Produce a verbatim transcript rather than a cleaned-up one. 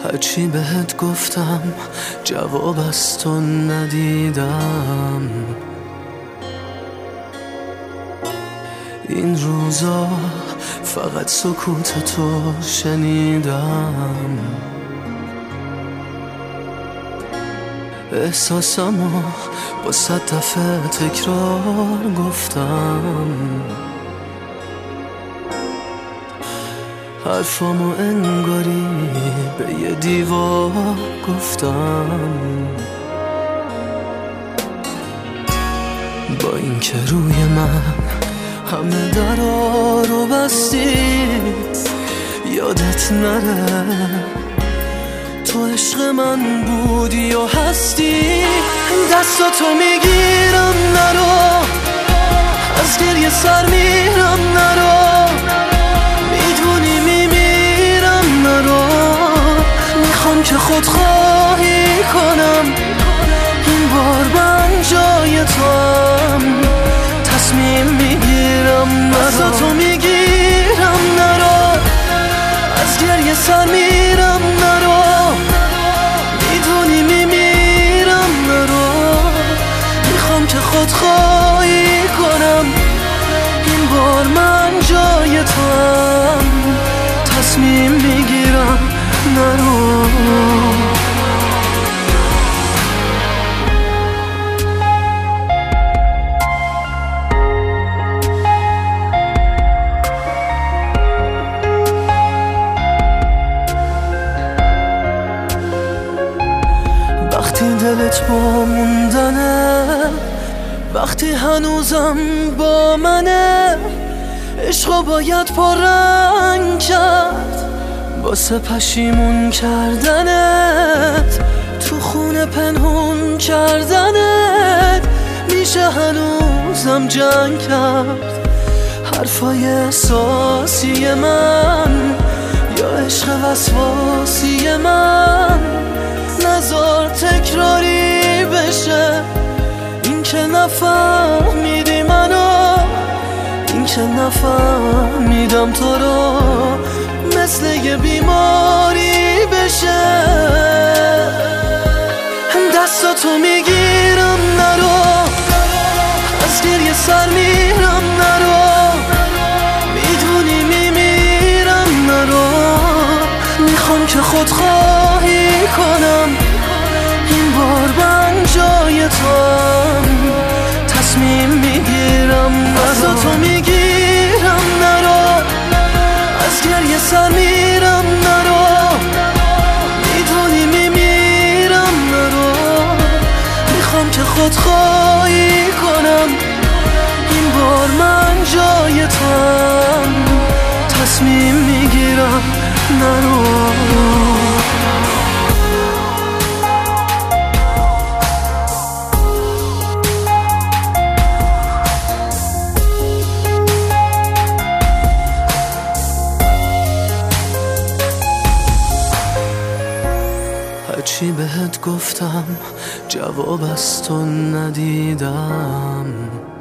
هرچی بهت گفتم جواب از تو ندیدم. این روزا فقط سکوت تو شنیدم. احساسمو با صد دفعه تکرار گفتم. حرفامو انگاری به یه دیوار گفتم. با اینکه روی من همه درا رو بستی، یادت نره تو عشق من بودی و هستی. دستاتو میگیرم نرو، از گریه سر میرم نرو، میدونی میمیرم نرو. میخوام که خودخواهی کنم، این بار من جای توام، تصمیم میگیرم نرو. دستاتو میگیرم نرو، از گریه سر میرم نرو، میدونی میمیرم نرو. میخوام که خودخواهی کنم، این بار من جای توام، تصمیم میگیرم نرو. وقتی دلت با موندنه، وقتی هنوزم با منه، عشقو باید پررنگ کرد واسه پشیمون کردنت، تو خونه پنهون کردنت. میشه هنوزم جنگ کرد حرفای احساسی من، یا عشق وسواسی من. نذار تکراری بشه این که نفهمیدی منو، این که نفهمیدم تو رو، مثل یه بیماری بشه. دستاتو میگیرم نرو، از گریه سر میرم نرو، میدونی میمیرم نرو. میخوام که خودخواهی کنم، این بار من جای توام، تصمیم میگیرم نرو. دستاتو میگیرم نرو، از گریه سر میرم نرو، میدونی میمیرم نرو. میخوام که خودخواهی کنم، این بار من جای توام، تصمیم میگیرم نرو. هرچی بهت گفتم جواب از تو ندیدم.